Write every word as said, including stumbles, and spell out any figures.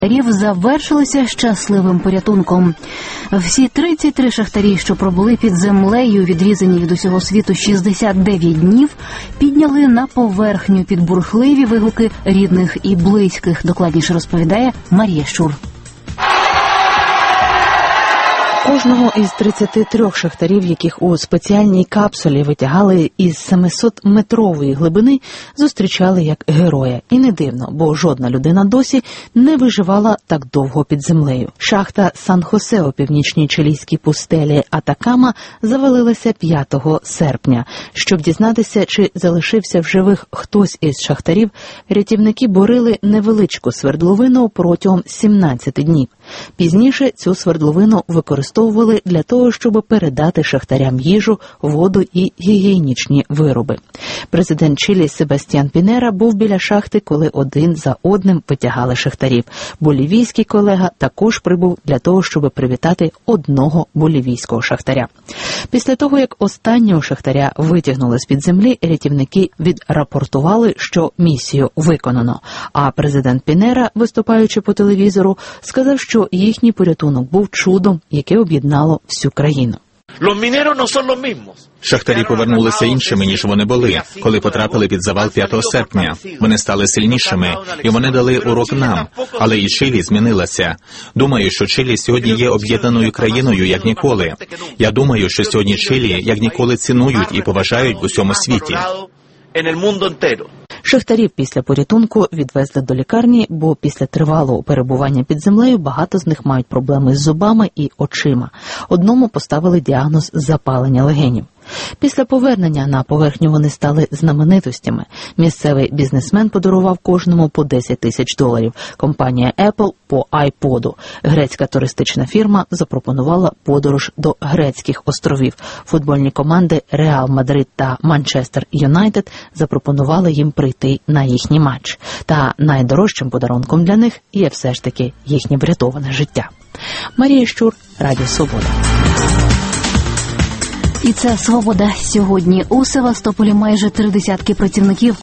Рів завершилися щасливим порятунком. Всі тридцять три шахтарі, що пробули під землею, відрізані від усього світу шістдесят дев'ять днів, підняли на поверхню під бурхливі вигуки рідних і близьких. Докладніше розповідає Марія Щур. Кожного із тридцяти трьох шахтарів, яких у спеціальній капсулі витягали із семисотметрової глибини, зустрічали як героя. І не дивно, бо жодна людина досі не виживала так довго під землею. Шахта Сан-Хосе у північній чилійській пустелі Атакама завалилася п'ятого серпня. Щоб дізнатися, чи залишився в живих хтось із шахтарів, рятівники борили невеличку свердловину протягом сімнадцяти днів. Пізніше цю свердловину використовували для того, щоб передати шахтарям їжу, воду і гігієнічні вироби. Президент Чилі Себастьян Пінера був біля шахти, коли один за одним витягали шахтарів. Болівійський колега також прибув для того, щоб привітати одного болівійського шахтаря. Після того, як останнього шахтаря витягнули з-під землі, рятівники відрапортували, що місію виконано. А президент Пінера, виступаючи по телевізору, сказав, що їхній порятунок був чудом, яке об'єднало всю країну. Шахтарі повернулися іншими, ніж вони були, коли потрапили під завал п'ятого серпня. Вони стали сильнішими, і вони дали урок нам. Але і Чилі змінилася. Думаю, що Чилі сьогодні є об'єднаною країною, як ніколи. Я думаю, що сьогодні Чилі, як ніколи, цінують і поважають в усьому світі. Шахтарів після порятунку відвезли до лікарні, бо після тривалого перебування під землею багато з них мають проблеми з зубами і очима. Одному поставили діагноз запалення легенів. Після повернення на поверхню вони стали знаменитостями. Місцевий бізнесмен подарував кожному по десять тисяч доларів. Компанія Apple – по айподу. Грецька туристична фірма запропонувала подорож до грецьких островів. Футбольні команди Реал Мадрид та Манчестер Юнайтед запропонували їм прийти на їхній матч. Та найдорожчим подарунком для них є все ж таки їхнє врятоване життя. Марія Щур, Радіо Свобода. І це «Свобода» сьогодні. У Севастополі майже три десятки працівників